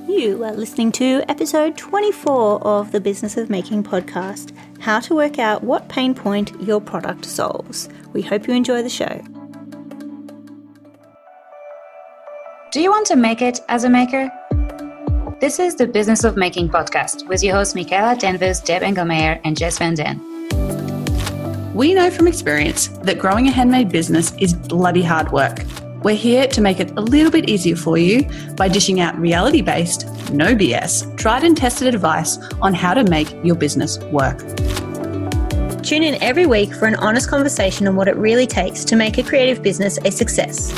You are listening to episode 24 of the Business of Making podcast, how to work out what pain point your product solves. We hope you enjoy the show. Do you want to make it as a maker? This is the Business of Making podcast with your hosts Michaela Danvers, Deb Engelmeyer, and Jess Van Den. We know from experience that growing a handmade business is bloody hard work. We're here to make it a little bit easier for you by dishing out reality-based, no BS, tried and tested advice on how to make your business work. Tune in every week for an honest conversation on what it really takes to make a creative business a success.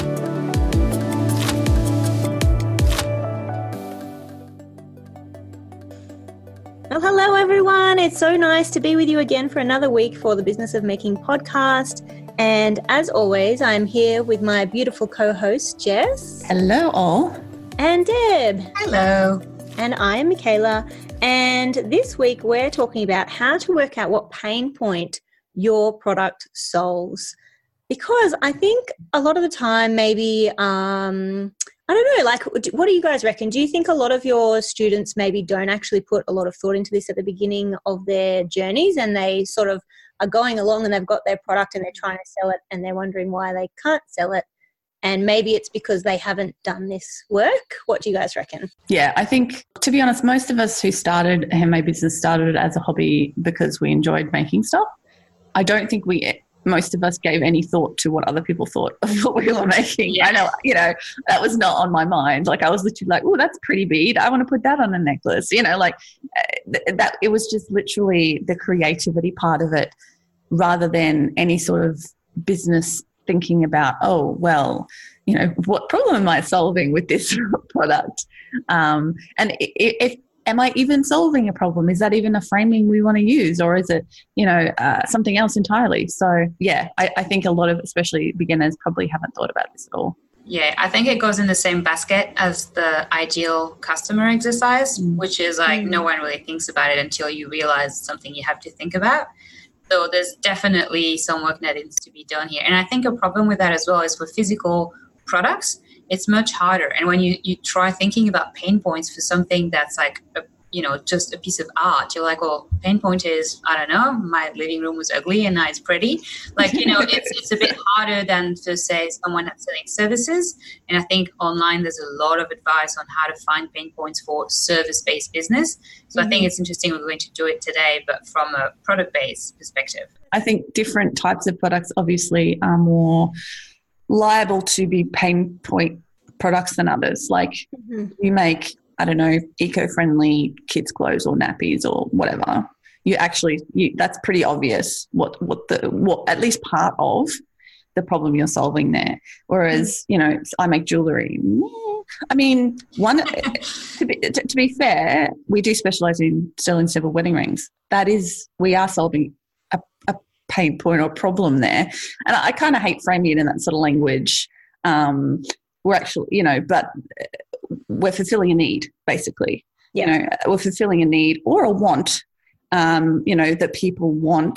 Well, hello everyone. It's so nice to be with you again for another week for the Business of Making podcast. And as always, I'm here with my beautiful co-host, Jess. Hello all. And Deb. Hello. And I am Michaela. And this week we're talking about how to work out what pain point your product solves. Because I think a lot of the time maybe, I don't know, like, what do you guys reckon? Do you think a lot of your students maybe don't actually put a lot of thought into this at the beginning of their journeys, and they sort of are going along and they've got their product and they're trying to sell it and they're wondering why they can't sell it? And maybe it's because they haven't done this work. What do you guys reckon? Yeah, I think, to be honest, most of us who started a handmade business started it as a hobby because we enjoyed making stuff. I don't think most of us gave any thought to what other people thought of what we were making. Yeah. I know, that was not on my mind. Like, I was literally like, oh, that's a pretty bead. I want to put that on a necklace. That it was just literally the creativity part of it rather than any sort of business thinking about, oh, well, what problem am I solving with this product? And if am I even solving a problem? Is that even a framing we want to use, or is it, something else entirely? So, yeah, I think a lot of, especially beginners, probably haven't thought about this at all. Yeah, I think it goes in the same basket as the ideal customer exercise, which is like no one really thinks about it until you realize it's something you have to think about. So there's definitely some work that needs to be done here. And I think a problem with that as well is for physical products, it's much harder. And when you try thinking about pain points for something that's like, just a piece of art, you're like, well, pain point is, I don't know, my living room was ugly and now it's pretty. Like, it's a bit harder than to say someone that's selling services. And I think online there's a lot of advice on how to find pain points for service-based business. So I think it's interesting we're going to do it today, but from a product-based perspective. I think different types of products obviously are more liable to be pain point products than others. Like you make, I don't know, eco-friendly kids' clothes or nappies or whatever. That's pretty obvious what at least part of the problem you're solving there. Whereas, I make jewellery. I mean, to be fair, we do specialise in selling silver wedding rings. We are solving a pain point or problem there. And I kind of hate framing it in that sort of language. We're actually, but we're fulfilling a need, basically. Yeah. We're fulfilling a need or a want, that people want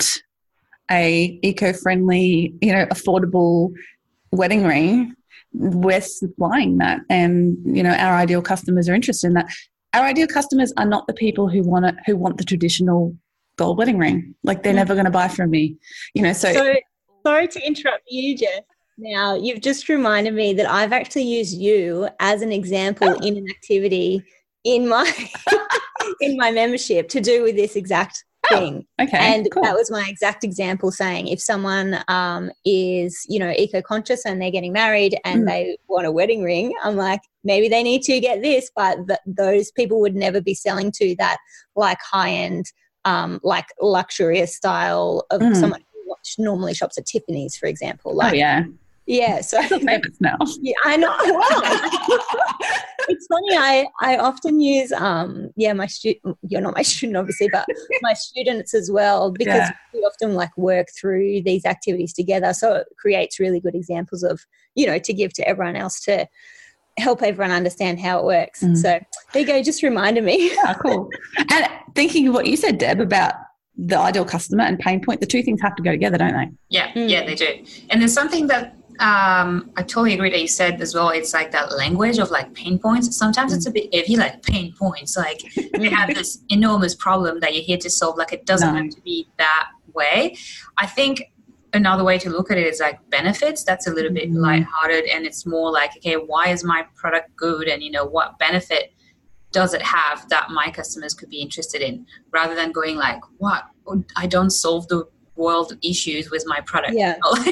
a eco-friendly, affordable wedding ring. We're supplying that, and, our ideal customers are interested in that. Our ideal customers are not the people who want the traditional gold wedding ring. Like, they're never going to buy from me, So sorry to interrupt you, Jess. Now, you've just reminded me that I've actually used you as an example in an activity in my in my membership to do with this exact thing. Okay, and cool. That was my exact example, saying if someone is, eco-conscious and they're getting married and they want a wedding ring, I'm like, maybe they need to get this, but those people would never be selling to that like high-end, like luxurious style of someone who normally shops at Tiffany's, for example. Like, oh, yeah. Yeah, so it's famous now. Yeah, I know. Well, it's funny. I often use my student. You're not my student, obviously, but my students as well, because we often work through these activities together. So it creates really good examples of to give to everyone else to help everyone understand how it works. So there you go. Just reminded me. Yeah, cool. And thinking of what you said, Deb, about the ideal customer and pain point, the two things have to go together, don't they? Yeah, yeah, they do. And there's something that I totally agree that you said as well, it's like that language of like pain points. Sometimes it's a bit heavy, like pain points, like they have this enormous problem that you're here to solve. Like it doesn't have to be that way. I think another way to look at it is like benefits. That's a little bit lighthearted, and it's more like, okay, why is my product good? And, what benefit does it have that my customers could be interested in, rather than going like, what? I don't solve the world issues with my product. Yeah.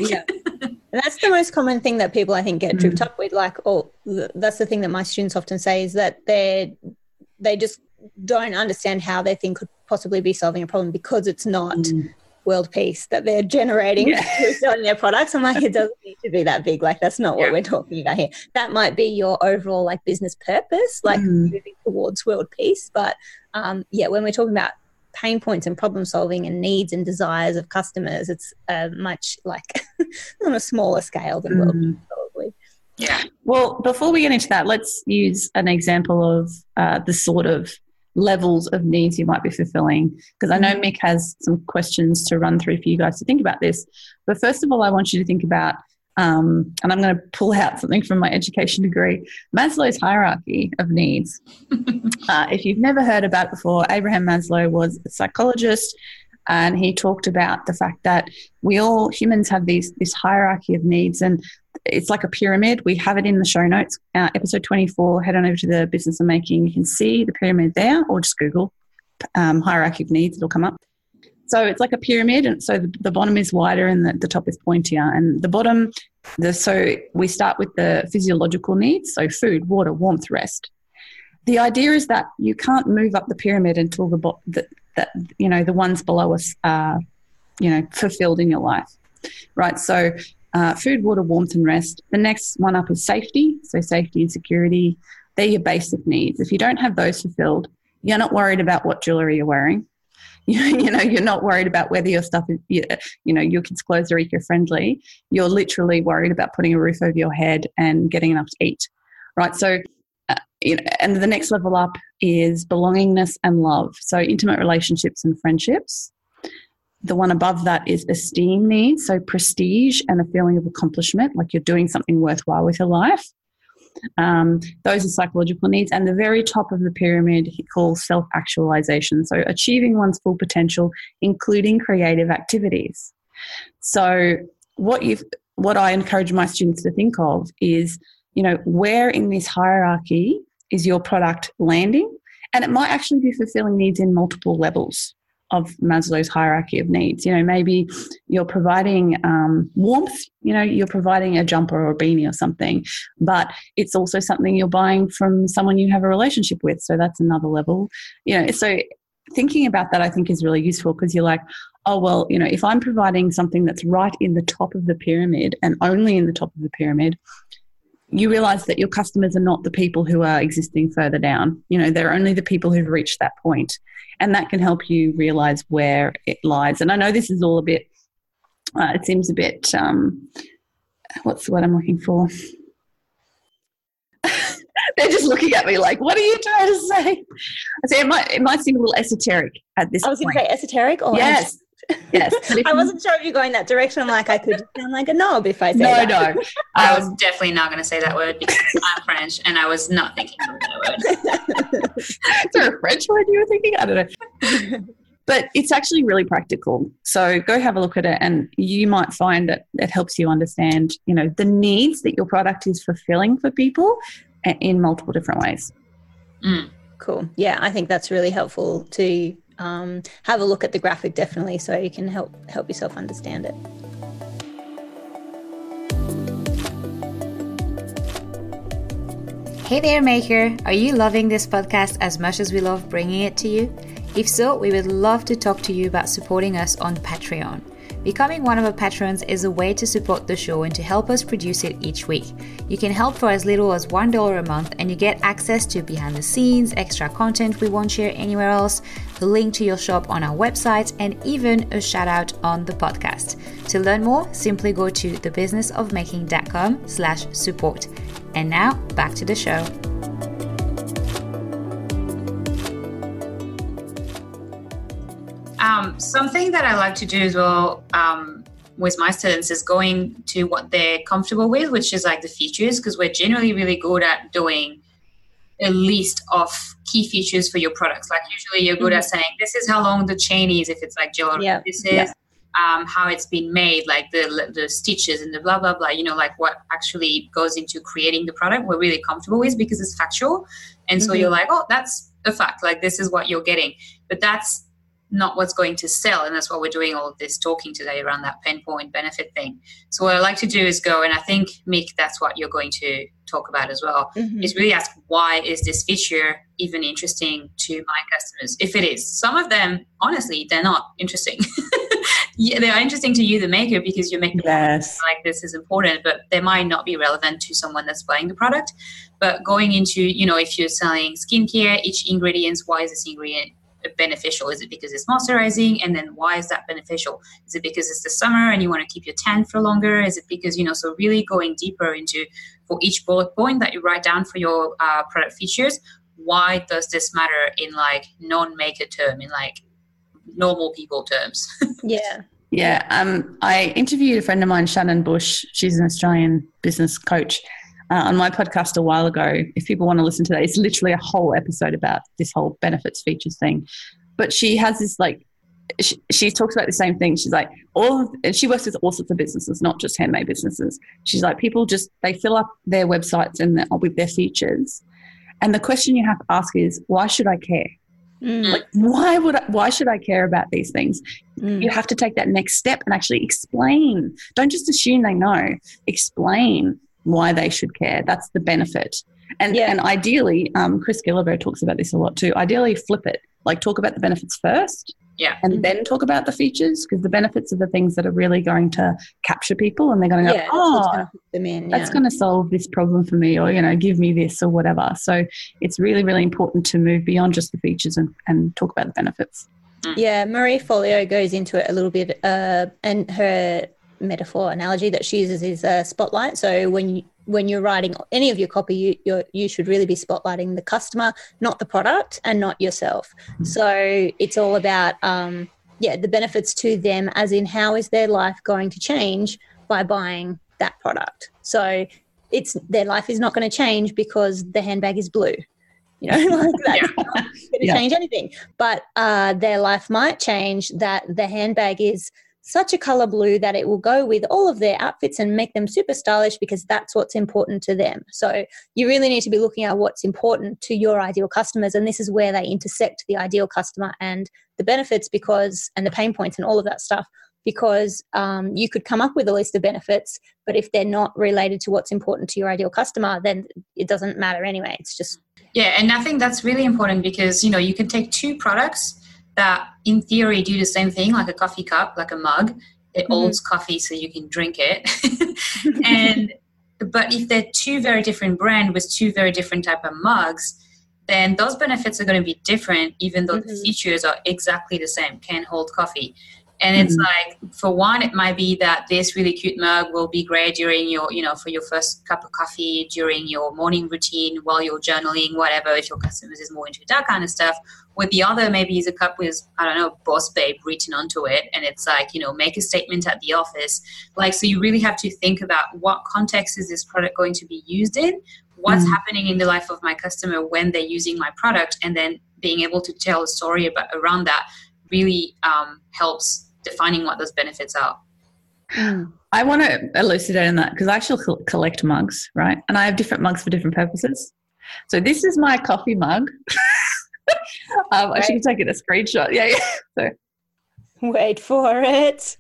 And that's the most common thing that people, I think, get tripped up with. Like, that's the thing that my students often say, is that they just don't understand how their thing could possibly be solving a problem, because it's not world peace that they're generating through selling their products. I'm like, it doesn't need to be that big. Like, that's not what we're talking about here. That might be your overall like business purpose, like moving towards world peace. But when we're talking about pain points and problem solving and needs and desires of customers, it's much like on a smaller scale than world peace, probably. Yeah. Well, before we get into that, let's use an example of the sort of levels of needs you might be fulfilling, because I know Mick has some questions to run through for you guys to think about this. But first of all, I want you to think about, and I'm going to pull out something from my education degree, Maslow's hierarchy of needs. If you've never heard about it before, Abraham Maslow was a psychologist, and he talked about the fact that we all humans have this hierarchy of needs, and it's like a pyramid. We have it in the show notes, episode 24. Head on over to the Business of Making. You can see the pyramid there, or just Google hierarchy of needs. It'll come up. So it's like a pyramid, and so the bottom is wider and the top is pointier. And the bottom, so we start with the physiological needs, so food, water, warmth, rest. The idea is that you can't move up the pyramid until the ones below us are, fulfilled in your life, right? So food, water, warmth, and rest. The next one up is safety. So safety and security, they're your basic needs. If you don't have those fulfilled, you're not worried about what jewelry you're wearing. You're not worried about whether your stuff is, your kids' clothes are eco-friendly. You're literally worried about putting a roof over your head and getting enough to eat, right? So, and the next level up is belongingness and love. So intimate relationships and friendships. The one above that is esteem needs, so prestige and a feeling of accomplishment, like you're doing something worthwhile with your life. Those are psychological needs. And the very top of the pyramid he calls self-actualization, so achieving one's full potential, including creative activities. So what I encourage my students to think of is, where in this hierarchy is your product landing? And it might actually be fulfilling needs in multiple levels of Maslow's hierarchy of needs. Maybe you're providing warmth, you're providing a jumper or a beanie or something, but it's also something you're buying from someone you have a relationship with. So that's another level. So thinking about that, I think, is really useful, because you're like, oh, well, if I'm providing something that's right in the top of the pyramid and only in the top of the pyramid, you realize that your customers are not the people who are existing further down. They're only the people who've reached that point. And that can help you realize where it lies. And I know this is all a bit, it seems a bit, what's the word I'm looking for? They're just looking at me like, what are you trying to say? I say it might seem a little esoteric at this point. I was going to say esoteric or yes. Yes. I wasn't sure if you're going that direction. I'm like, I could sound like a knob if I say that. No. I was definitely not going to say that word because I'm French and I was not thinking of that word. Is there a French word you were thinking? I don't know. But it's actually really practical. So go have a look at it, and you might find that it helps you understand, the needs that your product is fulfilling for people in multiple different ways. Cool. Yeah, I think that's really helpful to have a look at the graphic, definitely, so you can help yourself understand it. Hey there, Maker! Are you loving this podcast as much as we love bringing it to you? If so, we would love to talk to you about supporting us on Patreon. Becoming one of our patrons is a way to support the show and to help us produce it each week. You can help for as little as $1 a month, and you get access to behind the scenes, extra content we won't share anywhere else, the link to your shop on our website, and even a shout out on the podcast. To learn more, simply go to thebusinessofmaking.com/support. And now back to the show. Something that I like to do as well with my students is going to what they're comfortable with, which is like the features, because we're generally really good at doing a list of key features for your products. Like usually you're good at saying, this is how long the chain is if it's like gel. This is how it's been made, like the stitches and the blah, blah, blah, like what actually goes into creating the product we're really comfortable with because it's factual. And so you're like, oh, that's a fact. Like this is what you're getting. But that's not what's going to sell. And that's why we're doing all of this talking today around that pain point benefit thing. So what I like to do is go, and I think, Mick, that's what you're going to talk about as well, is really ask, why is this feature even interesting to my customers? If it is, some of them, honestly, they're not interesting. They are interesting to you, the maker, because you're making like this is important, but they might not be relevant to someone that's buying the product. But going into, if you're selling skincare, each ingredient, why is this ingredient beneficial? Is it because it's moisturizing? And then why is that beneficial? Is it because it's the summer and you want to keep your tan for longer? Is it because, so really going deeper into, for each bullet point that you write down for your product features, why does this matter in like non-maker term, in like normal people terms? I interviewed a friend of mine, Shannon Bush. She's an Australian business coach, on my podcast a while ago. If people want to listen to that, it's literally a whole episode about this whole benefits features thing. But she has this she talks about the same thing. She's like, and she works with all sorts of businesses, not just handmade businesses. She's like, people they fill up their websites with their features. And the question you have to ask is, why should I care? Like, why should I care about these things? You have to take that next step and actually explain. Don't just assume they know. Explain why they should care. That's the benefit. And ideally, Chris Gilliver talks about this a lot too. Ideally, flip it. Like, talk about the benefits first, and then talk about the features, because the benefits are the things that are really going to capture people, and they're going to go, that's going to solve this problem for me, or give me this or whatever. So it's really, really important to move beyond just the features and talk about the benefits. Yeah, Marie Folio goes into it a little bit, and her metaphor analogy that she uses is a spotlight. So when you're writing any of your copy, you should really be spotlighting the customer, not the product, and not yourself. So it's all about the benefits to them, as in how is their life going to change by buying that product. So their life is not going to change because the handbag is blue. Like that's not going to change anything. But their life might change that the handbag is such a color blue that it will go with all of their outfits and make them super stylish, because that's what's important to them. So you really need to be looking at what's important to your ideal customers, and this is where they intersect the ideal customer and the benefits, and the pain points and all of that stuff, because you could come up with a list of benefits, but if they're not related to what's important to your ideal customer, then it doesn't matter anyway. It's just... Yeah, and I think that's really important, because, you can take two products that in theory do the same thing, like a coffee cup, like a mug. It holds coffee so you can drink it. But if they're two very different brands with two very different type of mugs, then those benefits are going to be different, even though the features are exactly the same, can hold coffee. And it's like, for one, it might be that this really cute mug will be great during your, for your first cup of coffee, during your morning routine, while you're journaling, whatever, if your customers is more into that kind of stuff. With the other, maybe is a cup with, Boss Babe written onto it. And it's like, make a statement at the office. Like, so you really have to think about what context is this product going to be used in? What's happening in the life of my customer when they're using my product? And then being able to tell a story around that really helps defining what those benefits are. I want to elucidate on that, because I actually collect mugs, right? And I have different mugs for different purposes. So this is my coffee mug. I should have taken a screenshot. So. Wait for it.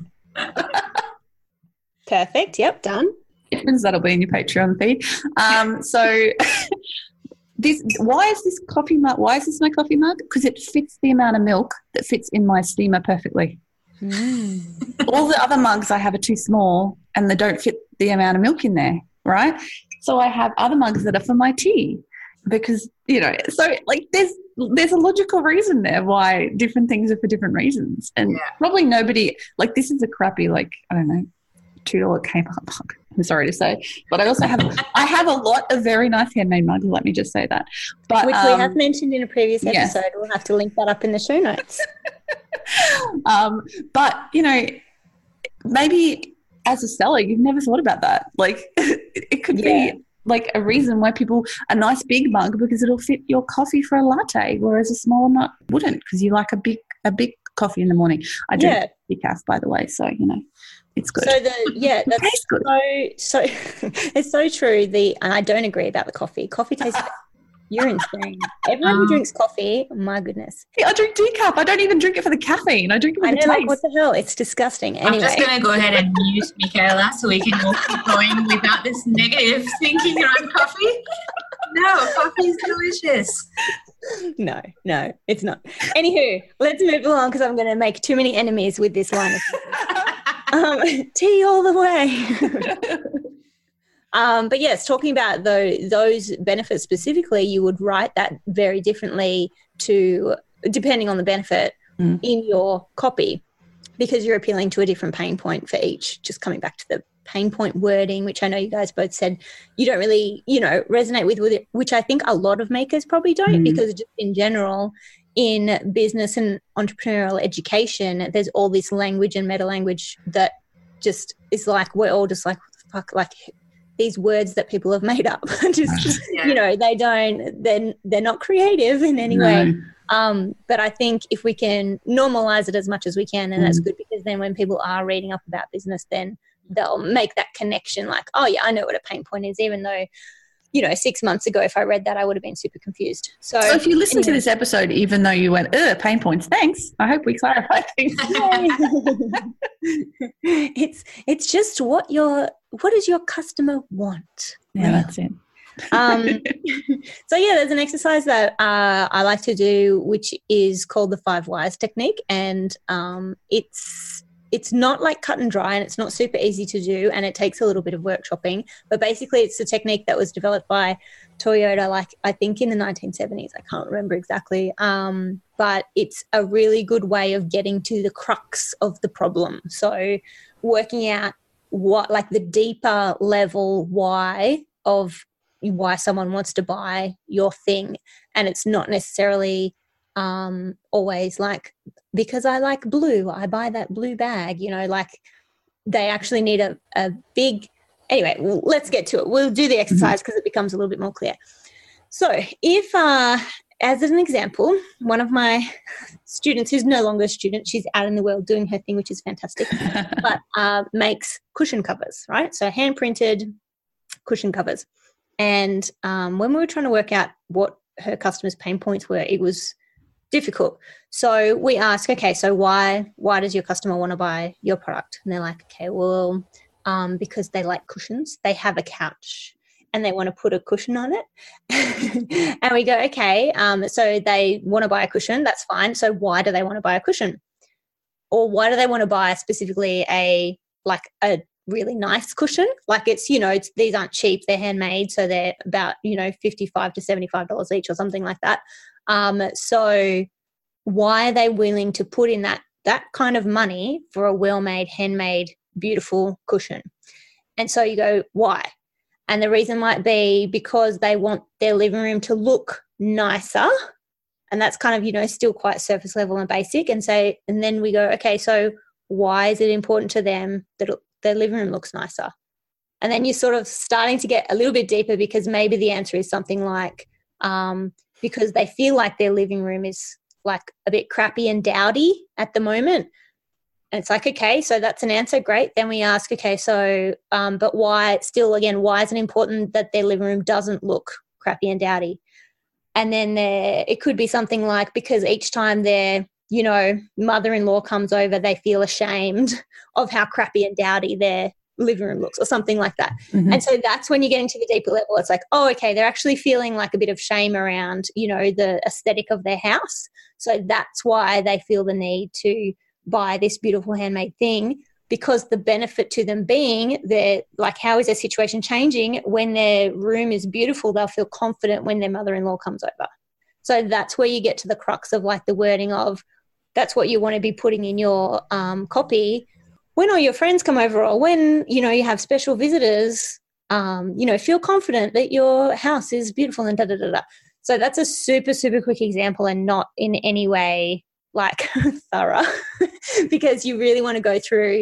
Perfect. Yep, done. That'll be in your Patreon feed. So why is this coffee mug? Why is this my coffee mug? Because it fits the amount of milk that fits in my steamer perfectly. All the other mugs I have are too small and they don't fit the amount of milk in there, right? So I have other mugs that are for my tea, because so like there's a logical reason there why different things are for different reasons. And probably nobody, like, this is a crappy, like, I don't know, $2 Kmart mug, I'm sorry to say, but I also have a lot of very nice handmade mugs, let me just say that. But, which we have mentioned in a previous episode. We'll have to link that up in the show notes. But maybe as a seller, you've never thought about that. Like it could be like a reason why a nice big mug, because it'll fit your coffee for a latte, whereas a smaller mug wouldn't, because you like a big coffee in the morning. I drink decaf, by the way, so it's good. So that's tastes good. So it's so true. And I don't agree about the coffee. Coffee tastes. You're insane. Everyone who drinks coffee, my goodness. I drink decaf. I don't even drink it for the caffeine. I drink it for the taste. Like, what the hell? It's disgusting. Anyway. I'm just going to go ahead and mute Michaela so we can all keep going without this negative thinking around coffee. No, coffee is delicious. No, it's not. Anywho, let's move along because I'm going to make too many enemies with this line. Tea all the way. But yes, talking about those benefits specifically, you would write that very differently depending on the benefit in your copy, because you're appealing to a different pain point for each. Just coming back to the pain point wording, which I know you guys both said you don't really, resonate with it, which I think a lot of makers probably don't, because just in general, in business and entrepreneurial education, there's all this language and meta language that just is like, we're all just like, what the fuck, like these words that people have made up. They're not creative in any way. But I think if we can normalize it as much as we can, then that's good, because then when people are reading up about business, then they'll make that connection like, oh yeah, I know what a pain point is, even though 6 months ago, if I read that, I would have been super confused. So if you listen to this episode, even though you went, pain points, thanks, I hope we clarify things. It's just what does your customer want? Yeah, that's it. So there's an exercise that I like to do, which is called the 5 whys technique, and it's not like cut and dry, and it's not super easy to do, and it takes a little bit of workshopping. But basically, it's a technique that was developed by Toyota, like I think in the 1970s. I can't remember exactly. But it's a really good way of getting to the crux of the problem. So working out what, like the deeper level why of why someone wants to buy your thing. And it's not necessarily always like, because I like blue, I buy that blue bag, like they actually need a big, anyway, let's get to it. We'll do the exercise because it becomes a little bit more clear. So if, as an example, one of my students, who's no longer a student, she's out in the world doing her thing, which is fantastic, but makes cushion covers, right? So hand-printed cushion covers. And when we were trying to work out what her customers' pain points were, it was difficult. So we asked, okay, so why does your customer want to buy your product? And they're like, okay, well, because they like cushions. They have a couch and they want to put a cushion on it. And we go, okay, so they want to buy a cushion. That's fine. So why do they want to buy a cushion? Or why do they want to buy specifically a really nice cushion? Like it's, these aren't cheap. They're handmade. So they're about, $55 to $75 each or something like that. So why are they willing to put in that kind of money for a well-made, handmade, beautiful cushion? And so you go, why? And the reason might be because they want their living room to look nicer. And that's kind of, still quite surface level and basic. And then we go, okay, so why is it important to them that their living room looks nicer? And then you're sort of starting to get a little bit deeper, because maybe the answer is something like, because they feel like their living room is like a bit crappy and dowdy at the moment. And it's like, okay, so that's an answer. Great. Then we ask, okay, so, but why is it important that their living room doesn't look crappy and dowdy? And then it could be something like, because each time their, mother-in-law comes over, they feel ashamed of how crappy and dowdy their living room looks, or something like that. Mm-hmm. And so that's when you get into the deeper level. It's like, oh, okay, they're actually feeling like a bit of shame around, the aesthetic of their house. So that's why they feel the need to buy this beautiful handmade thing, because the benefit to them being they're like, how is their situation changing? When their room is beautiful, they'll feel confident when their mother-in-law comes over. So that's where you get to the crux of like the wording of, that's what you want to be putting in your copy. When all your friends come over, or when, you have special visitors, feel confident that your house is beautiful and da-da-da-da. So that's a super, super quick example, and not in any way like thorough, because you really want to go through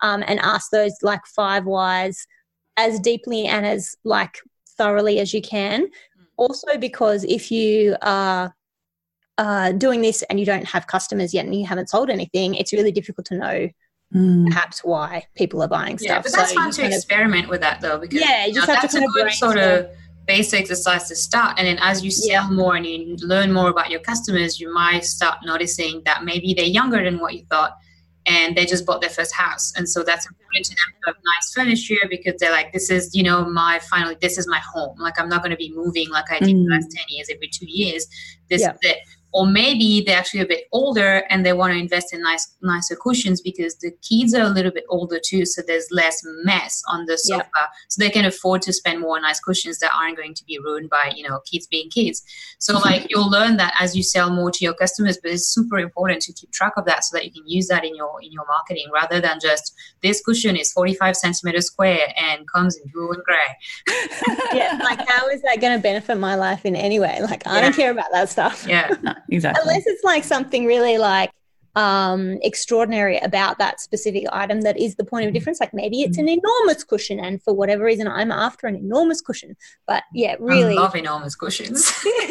and ask those like 5 whys as deeply and as like thoroughly as you can. Also, because if you are doing this and you don't have customers yet and you haven't sold anything, it's really difficult to know perhaps why people are buying stuff. Yeah, but that's fun to experiment with that though, because you just have that's to a good sort of basic exercise to start. And then as you sell more and you learn more about your customers, you might start noticing that maybe they're younger than what you thought and they just bought their first house. And so that's important to them to have nice furniture because they're like, this is, this is my home. Like, I'm not going to be moving like I did the last 10 years, every 2 years. This is it. Or maybe they're actually a bit older and they want to invest in nicer cushions because the kids are a little bit older too, so there's less mess on the sofa. So they can afford to spend more on nice cushions that aren't going to be ruined by, kids being kids. So like you'll learn that as you sell more to your customers, but it's super important to keep track of that so that you can use that in your marketing rather than just this cushion is 45 centimeters square and comes in blue and gray. Like how is that going to benefit my life in any way? Like I don't care about that stuff. Yeah. Exactly. Unless it's like something really like extraordinary about that specific item that is the point of difference. Like maybe it's an enormous cushion and for whatever reason I'm after an enormous cushion. But yeah, really. I love enormous cushions.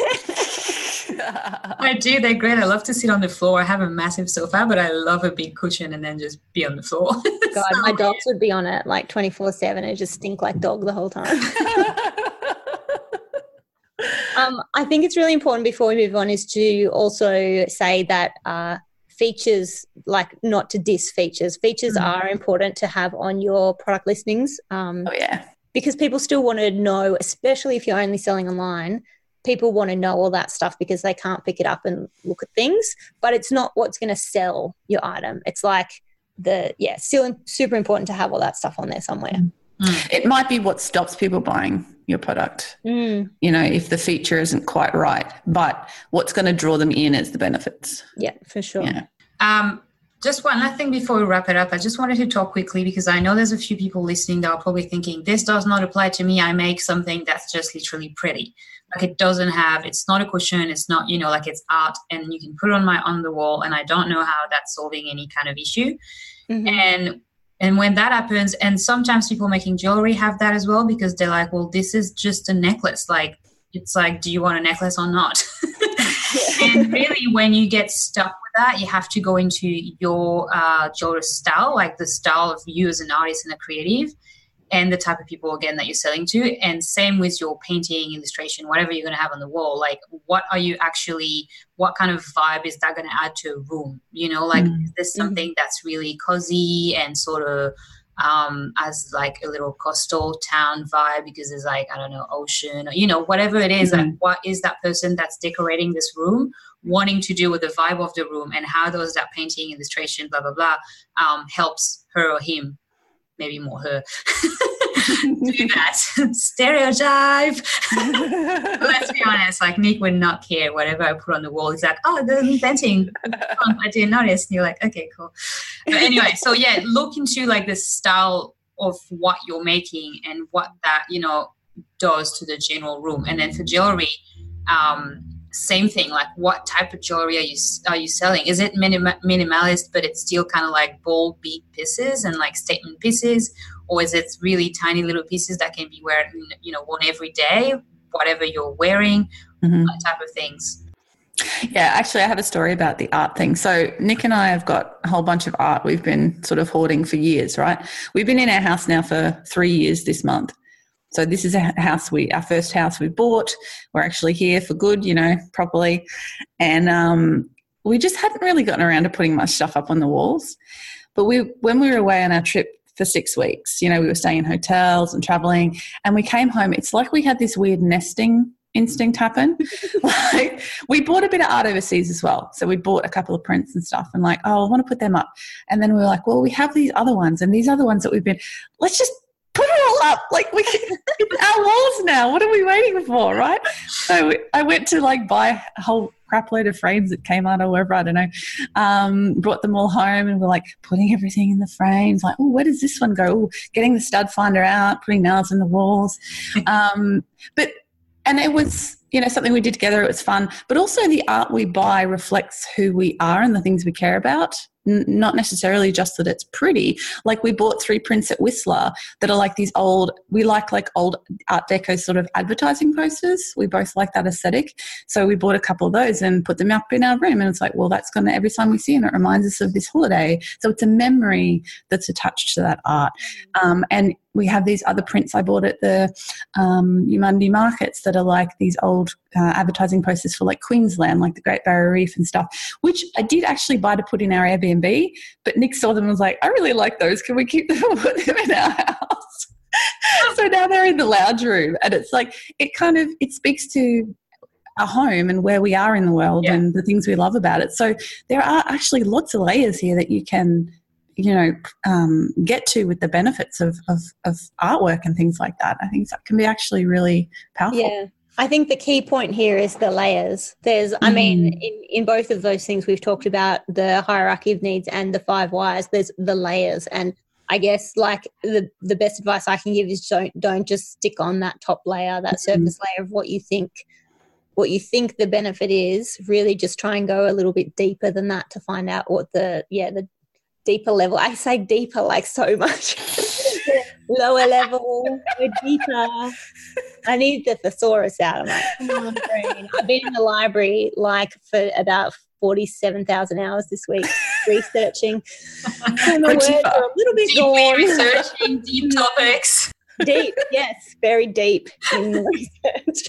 I do. They're great. I love to sit on the floor. I have a massive sofa, but I love a big cushion and then just be on the floor. God, my dogs would be on it like 24/7 and just stink like dog the whole time. I think it's really important before we move on is to also say that features, like not to diss features. Features are important to have on your product listings. Because people still want to know, especially if you're only selling online, people want to know all that stuff because they can't pick it up and look at things, but it's not what's going to sell your item. It's like still super important to have all that stuff on there somewhere. It might be what stops people buying your product, if the feature isn't quite right, but what's going to draw them in is the benefits. Yeah, for sure. Yeah. Just one last thing before we wrap it up. I just wanted to talk quickly because I know there's a few people listening that are probably thinking, this does not apply to me. I make something that's just literally pretty. Like it's not a cushion. It's not, like it's art and you can put it on the wall and I don't know how that's solving any kind of issue. And when that happens, and sometimes people making jewelry have that as well because they're like, well, this is just a necklace. Like, it's like, do you want a necklace or not? And really, when you get stuck with that, you have to go into your jewelry style, like the style of you as an artist and a creative, and the type of people, again, that you're selling to. And same with your painting, illustration, whatever you're going to have on the wall. Like, what kind of vibe is that going to add to a room? Is this something that's really cozy and sort of as like a little coastal town vibe because there's like, I don't know, ocean or, whatever it is. Like, what is that person that's decorating this room wanting to do with the vibe of the room and how does that painting, illustration, blah, blah, blah, helps her or him, maybe more her, do that. Stereotype. Let's be honest, like Nick would not care whatever I put on the wall. He's like, oh, the painting. I didn't notice. And you're like, okay, cool. But anyway, so yeah, look into like the style of what you're making and what that, does to the general room. And then for jewelry, same thing. Like, what type of jewelry are you selling? Is it minimalist, but it's still kind of like bold, big pieces and like statement pieces, or is it really tiny little pieces that can be worn every day, whatever you're wearing, that type of things? Yeah, actually, I have a story about the art thing. So Nick and I have got a whole bunch of art we've been sort of hoarding for years, right? We've been in our house now for 3 years this month. So this is our first house we bought. We're actually here for good, properly. And we just hadn't really gotten around to putting much stuff up on the walls. But when we were away on our trip for 6 weeks, we were staying in hotels and traveling, and we came home. It's like we had this weird nesting instinct happen. Like, we bought a bit of art overseas as well. So we bought a couple of prints and stuff and like, oh, I want to put them up. And then we were like, well, we have these other ones and these other ones that let's just put it all up. Like, it's our walls now. What are we waiting for, right? So I went to like buy a whole crap load of frames at Kmart or wherever, I don't know, brought them all home and we're like putting everything in the frames. Like, oh, where does this one go? Ooh, getting the stud finder out, putting nails in the walls. And it was, something we did together. It was fun. But also the art we buy reflects who we are and the things we care about. not necessarily just that it's pretty. Like we bought 3 prints at Whistler that are like these old, we like old Art Deco sort of advertising posters. We both like that aesthetic. So we bought a couple of those and put them up in our room. And it's like, well, that's going to, every time we see them, it reminds us of this holiday. So it's a memory that's attached to that art. And we have these other prints I bought at the Eumundi markets that are like these old advertising posters for like Queensland, like the Great Barrier Reef and stuff, which I did actually buy to put in our Airbnb, but Nick saw them and was like, I really like those. Can we keep them and put them in our house? So now they're in the lounge room, and it's like, it speaks to our home and where we are in the world and the things we love about it. So there are actually lots of layers here that you can get to with the benefits of artwork and things like that. I think that can be actually really powerful. Yeah. I think the key point here is the layers. There's, I mean, in both of those things we've talked about, the hierarchy of needs and the 5 whys, there's the layers. And I guess like the best advice I can give is don't just stick on that top layer, that surface layer of what you think the benefit is. Really just try and go a little bit deeper than that to find out what the deeper level. I say deeper like so much. Lower level, go deeper. I need the thesaurus out. I'm like, come on, brain. I've been in the library like for about 47,000 hours this week researching. And the words are a little bit gone. Researching deep topics. Deep, yes, very deep in the research.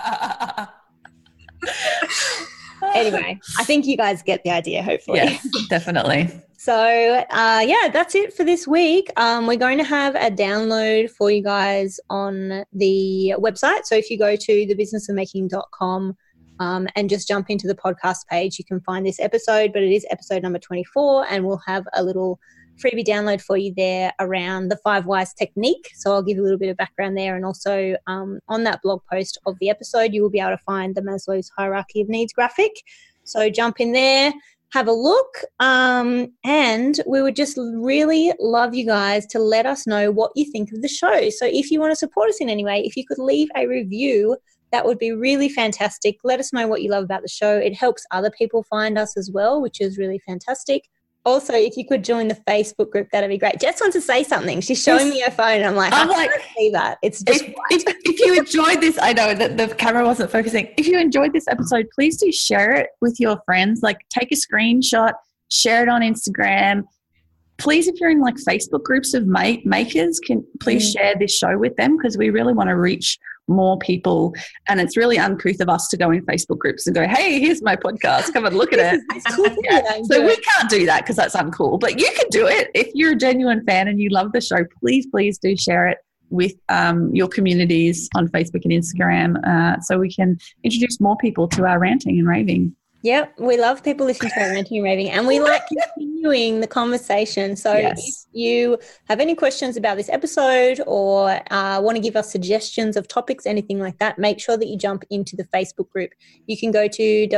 Anyway, I think you guys get the idea, hopefully. Yes, definitely. So, that's it for this week. We're going to have a download for you guys on the website. So if you go to thebusinessofmaking.com and just jump into the podcast page, you can find this episode, but it is episode number 24, and we'll have a little freebie download for you there around the 5 whys technique. So I'll give you a little bit of background there. And also on that blog post of the episode, you will be able to find the Maslow's hierarchy of needs graphic. So jump in there, have a look, and we would just really love you guys to let us know what you think of the show. So if you want to support us in any way, if you could leave a review, that would be really fantastic. Let us know what you love about the show. It helps other people find us as well, which is really fantastic. Also, if you could join the Facebook group, that'd be great. Jess wants to say something. She's showing me her phone, and I'm like, I can't see that. It's just if you enjoyed this, I know that the camera wasn't focusing. If you enjoyed this episode, please do share it with your friends. Like, take a screenshot, share it on Instagram. Please, if you're in like Facebook groups of makers, please share this show with them, because we really want to reach more people. And it's really uncouth of us to go in Facebook groups and go, hey, here's my podcast, come and look at it. So we can't do that because that's uncool, but you can do it. If you're a genuine fan and you love the show, please do share it with your communities on Facebook and Instagram, so we can introduce more people to our ranting and raving. Yep, we love people listening to our ranting and raving, and we like continuing the conversation. So if you have any questions about this episode or want to give us suggestions of topics, anything like that, make sure that you jump into the Facebook group. You can go to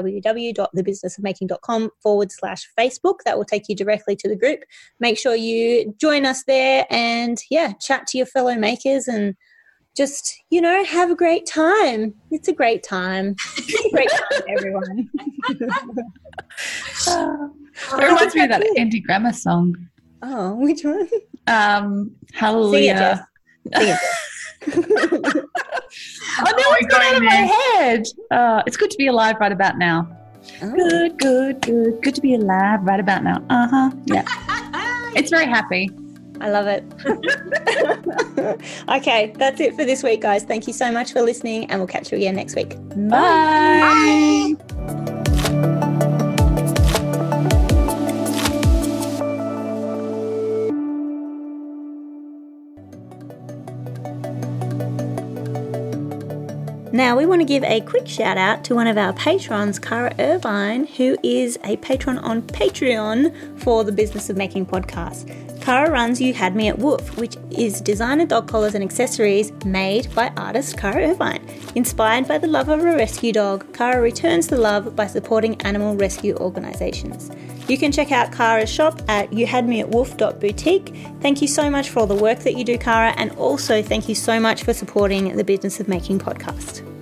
www.thebusinessofmaking.com/Facebook. That will take you directly to the group. Make sure you join us there and, chat to your fellow makers and just, have a great time. It's a great time. It's a great time, everyone. It reminds me of that Andy Grammer song. Oh, which one? Hallelujah. Sing it. Oh, no, it's gone out of my head. It's good to be alive right about now. Oh. Good to be alive right about now. Yeah. It's very happy. I love it. Okay, that's it for this week, guys. Thank you so much for listening, and we'll catch you again next week. Bye. Now, we want to give a quick shout out to one of our patrons, Cara Irvine, who is a patron on Patreon for the Business of Making podcast. Cara runs You Had Me at Woof, which is designer dog collars and accessories made by artist Cara Irvine. Inspired by the love of a rescue dog, Cara returns the love by supporting animal rescue organisations. You can check out Cara's shop at youhadmeatwolf.boutique. Thank you so much for all the work that you do, Cara, and also thank you so much for supporting the Business of Making podcast.